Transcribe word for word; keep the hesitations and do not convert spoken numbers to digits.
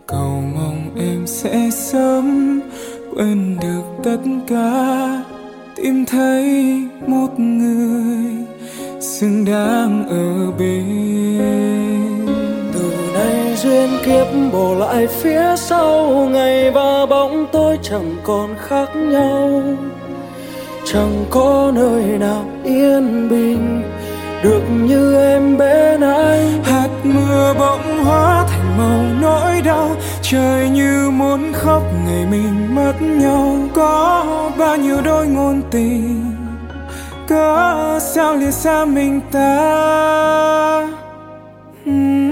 cầu mong em sẽ sớm quên được tất cả, tìm thấy một người xứng đáng ở bên. Từ nay duyên kiếp bỏ lại phía sau, ngày và bóng tối chẳng còn khác nhau. Chẳng có nơi nào yên bình được như em bên anh. Hạt mưa bỗng hóa thành màu nỗi đau, trời như muốn khóc ngày mình mất nhau. Có bao nhiêu đôi ngôn tình, cớ sao lìa xa mình ta. uhm.